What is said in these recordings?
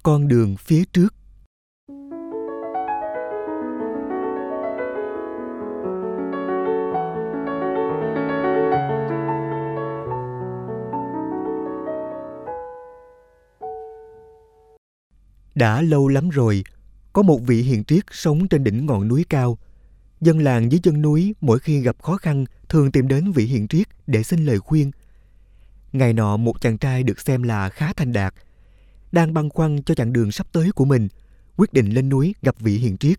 con đường phía trước. Đã lâu lắm rồi, có một vị hiền triết sống trên đỉnh ngọn núi cao. Dân làng dưới chân núi mỗi khi gặp khó khăn thường tìm đến vị hiền triết để xin lời khuyên. Ngày nọ một chàng trai được xem là khá thành đạt, đang băn khoăn cho chặng đường sắp tới của mình, quyết định lên núi gặp vị hiền triết.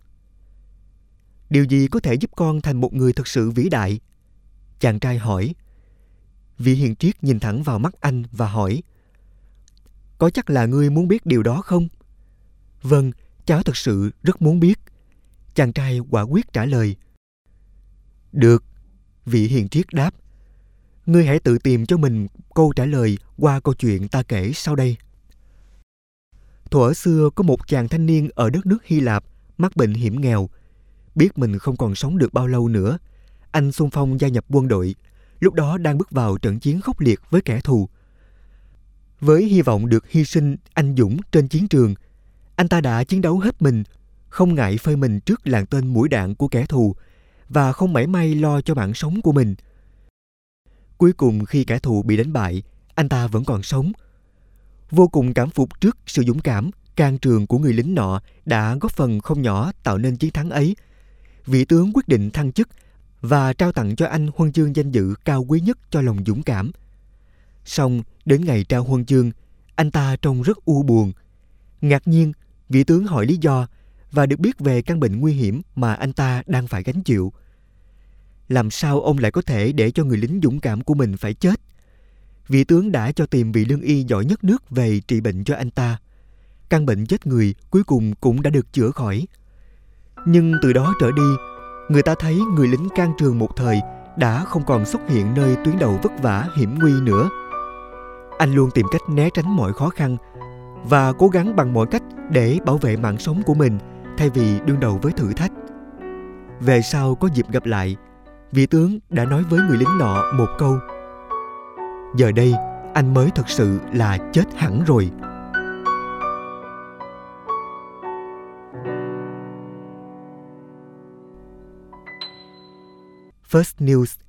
Điều gì có thể giúp con thành một người thật sự vĩ đại? Chàng trai hỏi. Vị hiền triết nhìn thẳng vào mắt anh và hỏi. Có chắc là ngươi muốn biết điều đó không? Vâng, cháu thật sự rất muốn biết. Chàng trai quả quyết trả lời. Được, vị hiền triết đáp. Ngươi hãy tự tìm cho mình câu trả lời qua câu chuyện ta kể sau đây. Thuở xưa có một chàng thanh niên ở đất nước Hy Lạp mắc bệnh hiểm nghèo. Biết mình không còn sống được bao lâu nữa, anh xung phong gia nhập quân đội, lúc đó đang bước vào trận chiến khốc liệt với kẻ thù. Với hy vọng được hy sinh anh dũng trên chiến trường, anh ta đã chiến đấu hết mình, không ngại phơi mình trước làn tên mũi đạn của kẻ thù và không mảy may lo cho mạng sống của mình. Cuối cùng khi kẻ thù bị đánh bại, anh ta vẫn còn sống. Vô cùng cảm phục trước sự dũng cảm, can trường của người lính nọ đã góp phần không nhỏ tạo nên chiến thắng ấy. Vị tướng quyết định thăng chức và trao tặng cho anh huân chương danh dự cao quý nhất cho lòng dũng cảm. Song đến ngày trao huân chương, anh ta trông rất u buồn. Ngạc nhiên, vị tướng hỏi lý do và được biết về căn bệnh nguy hiểm mà anh ta đang phải gánh chịu. Làm sao ông lại có thể để cho người lính dũng cảm của mình phải chết? Vị tướng đã cho tìm vị lương y giỏi nhất nước về trị bệnh cho anh ta. Căn bệnh chết người cuối cùng cũng đã được chữa khỏi. Nhưng từ đó trở đi, người ta thấy người lính can trường một thời đã không còn xuất hiện nơi tuyến đầu vất vả hiểm nguy nữa. Anh luôn tìm cách né tránh mọi khó khăn và cố gắng bằng mọi cách để bảo vệ mạng sống của mình thay vì đương đầu với thử thách. Về sau có dịp gặp lại, vị tướng đã nói với người lính nọ một câu. Giờ đây, anh mới thật sự là chết hẳn rồi. First News